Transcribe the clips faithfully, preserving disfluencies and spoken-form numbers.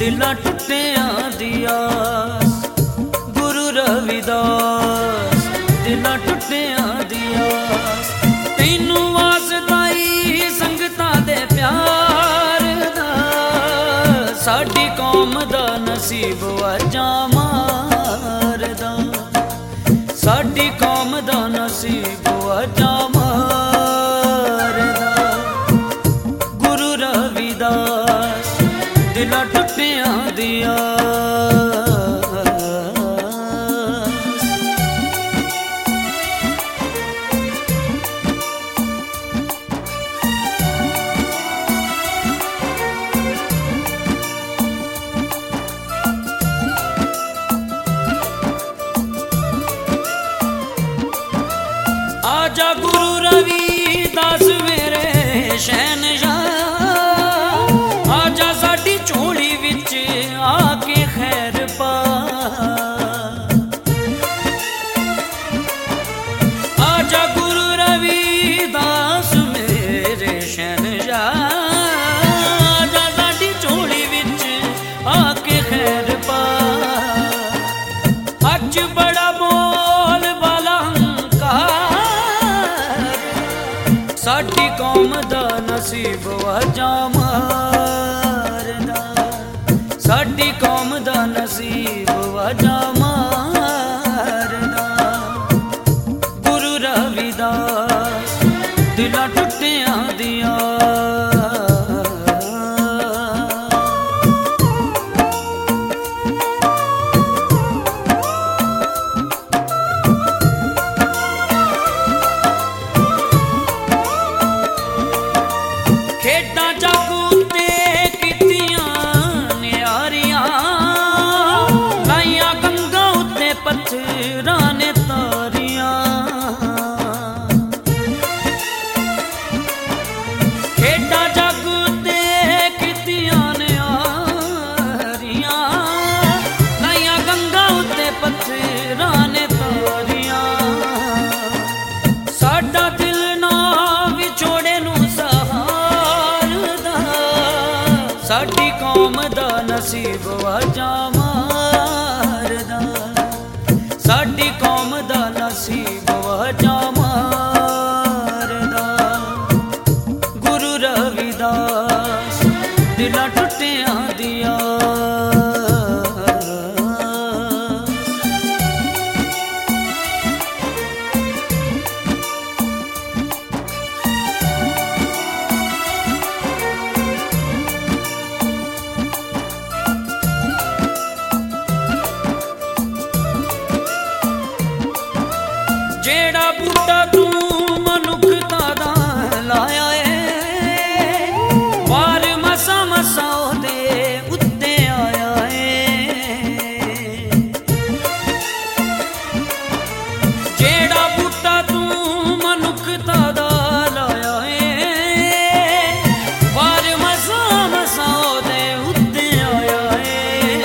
दिलां टुटियां दी आस, गुरु रविदास दिलां टुटियां दी आस। तैनू वास्ता ही संगतां दे प्यार दा, साडी कौम दा नसीब वाजा मारदा, साडी कौम दा नसीब वाजा मारदा। गुरु रविदास दिलां टुटियां दी आस। आजा गुरु रविदास मेरे शहनशाह, आजा साडी झोली विच आके खैर पा। आजा गुरु रविदास मेरे शहनशाह, आजा साडी झोली विच आके खैर पा। अज बड़ा बोल वाला साडी कौम दा नसीब वाजा मारदा, साडी कौम दा नसीब वाजा मारदा। गुरु रविदास दिलां टुटियां दी खेडां जागू ते कीतियां न्यारियां, लाइयां गंगा उत्ते पत्थरां ने तारियां। खेडां जागू ते कीतियां न्यारियां, लाइयां गंगा उत्ते पत्थरां ने तारियां। साडा दिल ना विछोड़े नू साडी कौम दा नसीब वाजा मारदा, साडी कौम दा नसीब वाजा मारदा। गुरु रविदास दिलां टुटियां दी आस। जेड़ा बूटा तू मनुखता दा लाया है, वार मसा मसा दे उत्ते आया है। जेड़ा बूटा तू मनुखता दा लाया है, वार मसा मसा दे उत्ते आया है।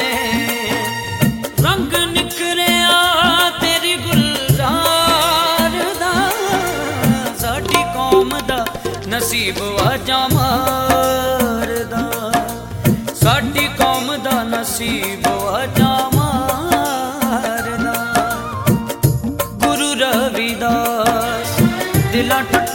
रंग निखरिया तेरी गुलजार, साडी कौम दा नसीब वाजा मारदा, साडी कौम दा नसीब वाजा मारदा। गुरु रविदास दिलां